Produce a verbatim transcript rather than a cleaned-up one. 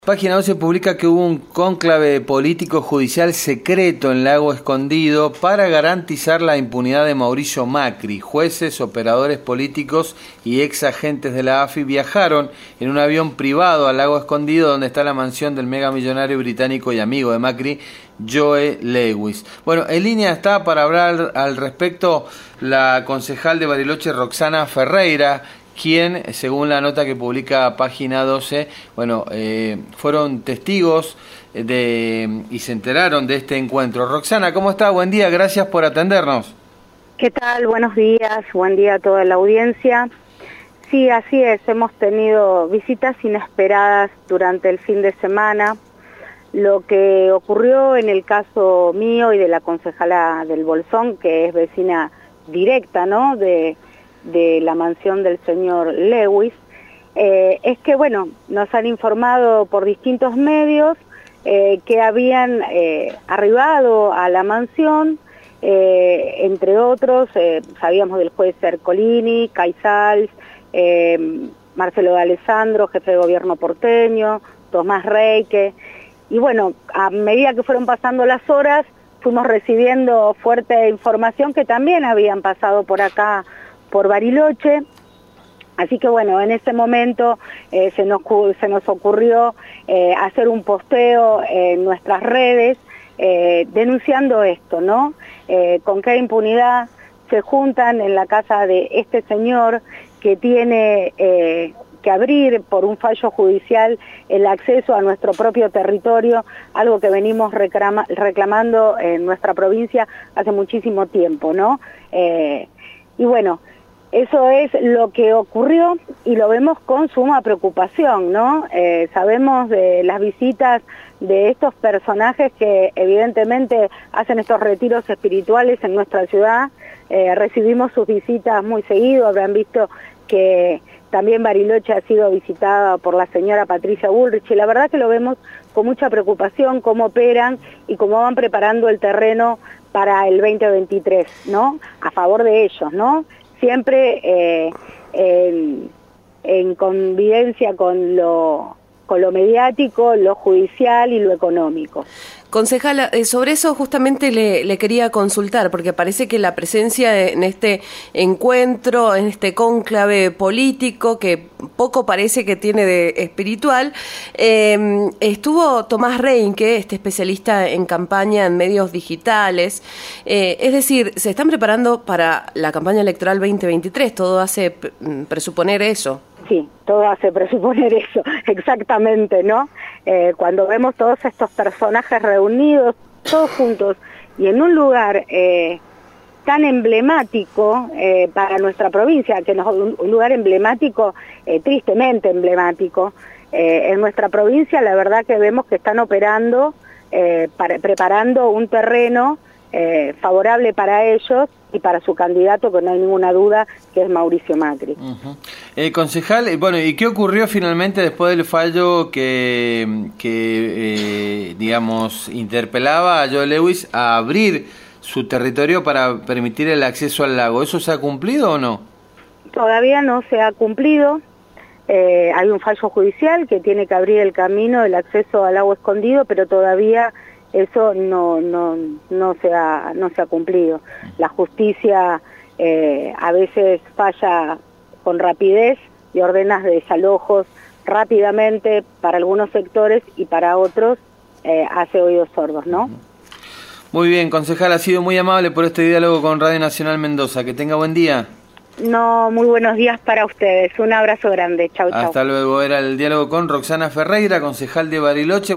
Página doce publica que hubo un cónclave político-judicial secreto en Lago Escondido para garantizar la impunidad de Mauricio Macri. Jueces, operadores políticos y ex agentes de la A F I viajaron en un avión privado al Lago Escondido, donde está la mansión del megamillonario británico y amigo de Macri, Joe Lewis. Bueno, en línea está para hablar al respecto la concejal de Bariloche, Roxana Ferreira, quien, según la nota que publica Página doce, bueno, eh, fueron testigos de y se enteraron de este encuentro. Roxana, ¿cómo está? Buen día, gracias por atendernos. ¿Qué tal? Buenos días, buen día a toda la audiencia. Sí, así es, hemos tenido visitas inesperadas durante el fin de semana. Lo que ocurrió en el caso mío y de la concejala del Bolsón, que es vecina directa, ¿no?, de... de la mansión del señor Lewis, eh, es que, bueno, nos han informado por distintos medios eh, que habían eh, arribado a la mansión, eh, entre otros, eh, sabíamos del juez Ercolini, Caizals, eh, Marcelo de Alessandro, jefe de gobierno porteño, Tomás Reike, y bueno, a medida que fueron pasando las horas, fuimos recibiendo fuerte información que también habían pasado por acá, por Bariloche. Así que bueno, en ese momento eh, se, nos, se nos ocurrió eh, hacer un posteo en nuestras redes eh, denunciando esto, ¿no? Eh, con qué impunidad se juntan en la casa de este señor que tiene eh, que abrir por un fallo judicial el acceso a nuestro propio territorio, algo que venimos reclama, reclamando en nuestra provincia hace muchísimo tiempo, ¿no? Eh, y bueno, eso es lo que ocurrió y lo vemos con suma preocupación, ¿no? Eh, sabemos de las visitas de estos personajes que evidentemente hacen estos retiros espirituales en nuestra ciudad. Eh, recibimos sus visitas muy seguido, habrán visto que también Bariloche ha sido visitada por la señora Patricia Bullrich, y la verdad que lo vemos con mucha preocupación, cómo operan y cómo van preparando el terreno para el veinte veintitrés, ¿no? A favor de ellos, ¿no? Siempre eh, en, en convivencia con lo, con lo mediático, lo judicial y lo económico. Concejala, sobre eso justamente le, le quería consultar, porque parece que la presencia en este encuentro, en este cónclave político, que poco parece que tiene de espiritual, eh, estuvo Tomás Reike, este especialista en campaña en medios digitales, eh, es decir, se están preparando para la campaña electoral veinte veintitrés, todo hace presuponer eso. Sí, todo hace presuponer eso, exactamente, ¿no? Eh, cuando vemos todos estos personajes reunidos, todos juntos, y en un lugar eh, tan emblemático eh, para nuestra provincia, que no es un lugar emblemático, eh, tristemente emblemático, eh, en nuestra provincia la verdad que vemos que están operando, eh, para, preparando un terreno eh, favorable para ellos, y para su candidato, que no hay ninguna duda, que es Mauricio Macri. Uh-huh. eh, concejal, bueno, ¿y qué ocurrió finalmente después del fallo que, que eh, digamos, interpelaba a Joe Lewis a abrir su territorio para permitir el acceso al lago? ¿Eso se ha cumplido o no? Todavía no se ha cumplido. Eh, hay un fallo judicial que tiene que abrir el camino del acceso al lago Escondido, pero todavía eso no no no se ha no se ha cumplido. La justicia eh, a veces falla con rapidez y ordena desalojos rápidamente para algunos sectores y para otros eh, hace oídos sordos, ¿no? Muy bien, concejal, ha sido muy amable por este diálogo con Radio Nacional Mendoza. Que tenga buen día. No, muy buenos días para ustedes. Un abrazo grande. Chau, chau. Hasta luego. Era el diálogo con Roxana Ferreira, concejal de Bariloche.